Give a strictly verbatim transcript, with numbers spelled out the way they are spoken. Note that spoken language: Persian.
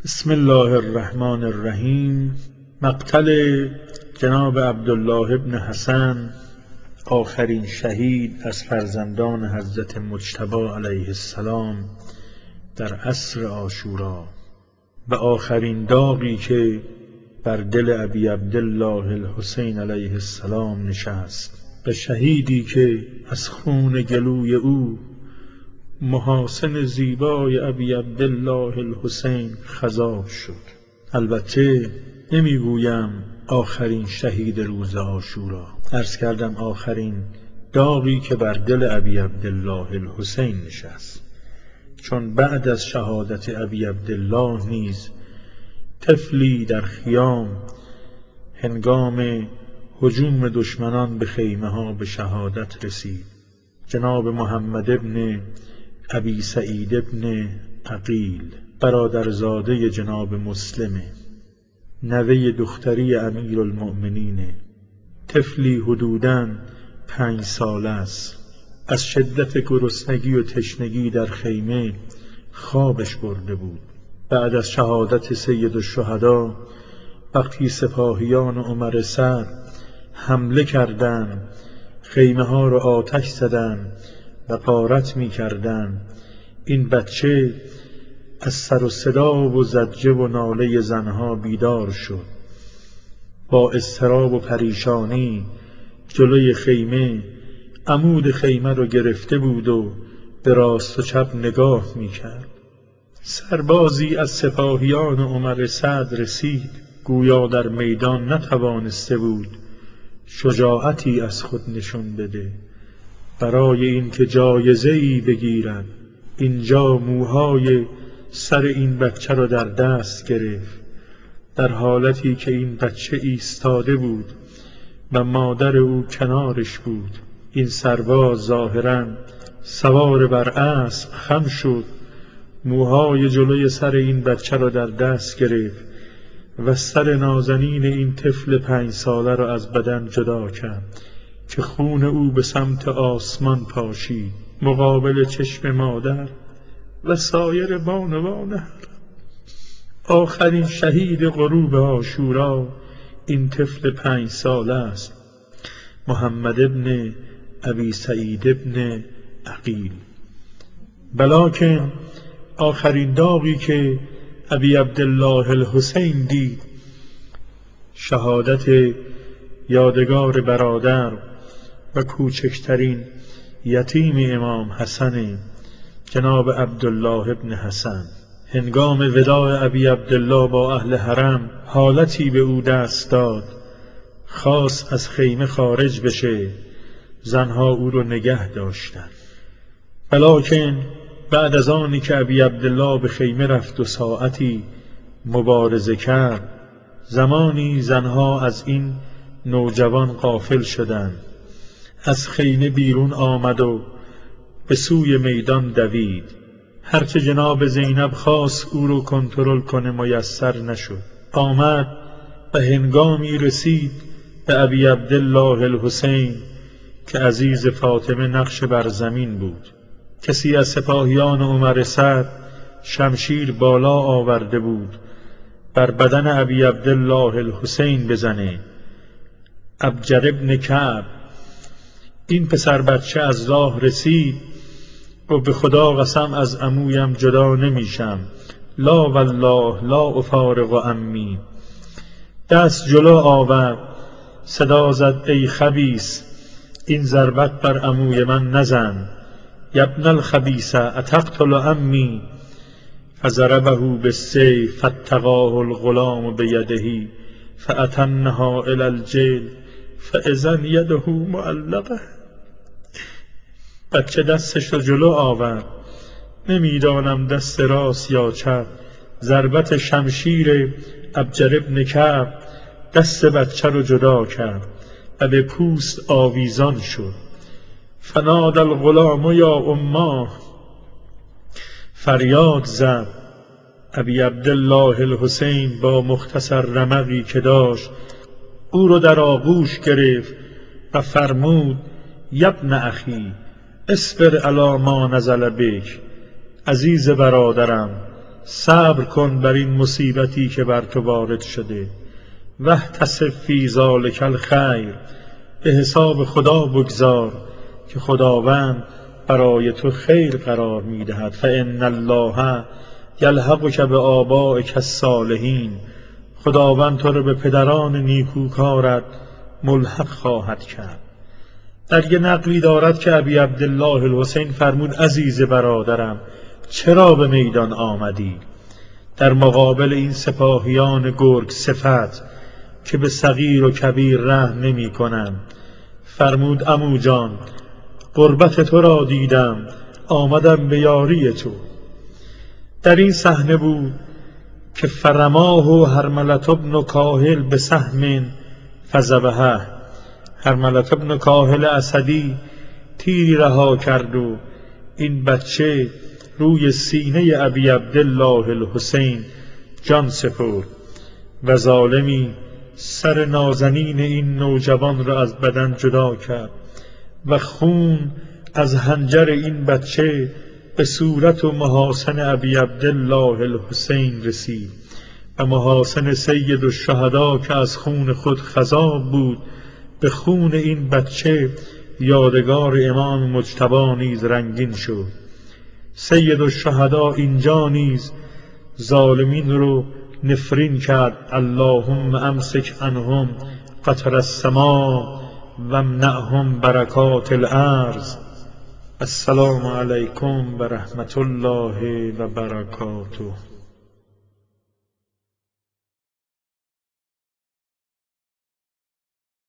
بسم الله الرحمن الرحیم. مقتل جناب عبدالله ابن حسن، آخرین شهید از فرزندان حضرت مجتبی علیه السلام در عصر عاشورا و آخرین داغی که بر دل ابی عبدالله الحسین علیه السلام نشست و شهیدی که از خون گلوی او محاسن زیبای ابی عبدالله الحسین خضاب شد. البته نمیگویم آخرین شهید روز عاشورا، عرض کردم آخرین داغی که بر دل ابی عبدالله الحسین نشست، چون بعد از شهادت ابی عبدالله نیز طفلی در خیام هنگام هجوم دشمنان به خیمه ها به شهادت رسید. جناب محمد ابن ابی سعید ابن عقیل، برادرزاده جناب مسلم، نوه دختری امیر المؤمنین، طفلی حدوداً پنج ساله است، از شدت گرسنگی و تشنگی در خیمه خوابش برده بود. بعد از شهادت سید الشهدا وقتی سپاهیان عمر سعد حمله کردند، خیمه ها را آتش زدند و غارت می کردند، این بچه از سر و صدا و زجه و ناله زنها بیدار شد. با اضطراب و پریشانی جلوی خیمه عمود خیمه رو گرفته بود و به راست و چپ نگاه می کرد. سربازی از سپاهیان عمر سعد رسید، گویا در میدان نتوانسته بود شجاعتی از خود نشون بده. برای اینکه جایزه‌ای بگیرد اینجا موهای سر این بچه را در دست گرفت، در حالتی که این بچه ایستاده بود و مادر او کنارش بود. این سرباز ظاهراً سوار بر اسب خم شد، موهای جلوی سر این بچه را در دست گرفت و سر نازنین این طفل پنج ساله را از بدن جدا کرد که خون او به سمت آسمان پاشید مقابل چشم مادر و سایر بانوان حرم. آخرین شهید غروب عاشورا این طفل پنج ساله است، محمد ابن ابی سعید ابن عقیل. بلکن آخرین داغی که ابی عبدالله الحسین دید شهادت یادگار برادر و کوچکترین یتیم امام حسن جناب عبدالله ابن حسن. هنگام وداع ابی عبدالله با اهل حرم حالتی به او دست داد، خواست از خیمه خارج بشه، زنها او رو نگه داشتند. بلکن بعد از آنی که ابی عبدالله به خیمه رفت و ساعتی مبارزه کرد، زمانی زنها از این نوجوان غافل شدند. از خیمه بیرون آمد و به سوی میدان دوید. هرچه جناب زینب خواست او رو کنترل کنه میسر نشد. آمد و هنگامی رسید به ابی عبدالله الحسین که عزیز فاطمه نقش بر زمین بود. کسی از سپاهیان عمر سعد شمشیر بالا آورده بود بر بدن ابی عبدالله الحسین بزنه. ابجر ابن کعب، این پسر بچه از راه رسید و به خدا قسم از عمویم جدا نمیشم، لا والله لا افارق عمی. دست جلو آورد، صدا زد ای خبیث، این ضربت بر عموی من نزن، یبن الخبیث اتقتل عمی. فضربه بالسیف فاتقاه الغلام بیده فاتنها الی الجلد فاذا یده معلقه. بچه دستش رو جلو آورد، نمیدانم دست راست یا چپ، ضربت شمشیر ابجر ابن کعب دست بچه رو جدا کرد و به پوست آویزان شد. فنادى الغلام یا اماه، فریاد زد. ابی عبدالله الحسین با مختصر رمقی که داشت او رو در آغوش گرفت و فرمود یبن اخی اصبر علی ما نزل بک، عزیز برادرم صبر کن بر این مصیبتی که بر تو وارد شده. واحتسب فی ذلک الخیر، به حساب خدا بگذار که خداوند برای تو خیر قرار می‌دهد. فإن الله یلحقک بآبائک الصالحین، خداوند تو را به پدران نیکوکارت ملحق خواهد کرد. در یه نقلی دارد که ابی عبدالله الحسین فرمود عزیز برادرم چرا به میدان آمدی؟ در مقابل این سپاهیان گرگ صفت که به صغیر و کبیر رحم نمی کنند. فرمود عمو جان قربت تو را دیدم آمدم به یاری تو. در این صحنه بود که فرماه هرملة بن کاهل به سهم فذبحه. هرملة بن کاهل اسدی تیری رها کرد و این بچه روی سینه ابی عبدالله الحسین جان سپرد و ظالمی سر نازنین این نوجوان را از بدن جدا کرد و خون از حنجر این بچه به صورت و محاسن ابی عبدالله الحسین رسید و محاسن سید الشهدا که از خون خود خضاب بود به خون این بچه یادگار امام مجتبی نیز رنگین شد. سید الشهدا اینجا نیز ظالمین رو نفرین کرد. اللهم امسک عنهم قطر السماء و امنعهم برکات الارض. السلام علیکم و رحمت الله و برکاته.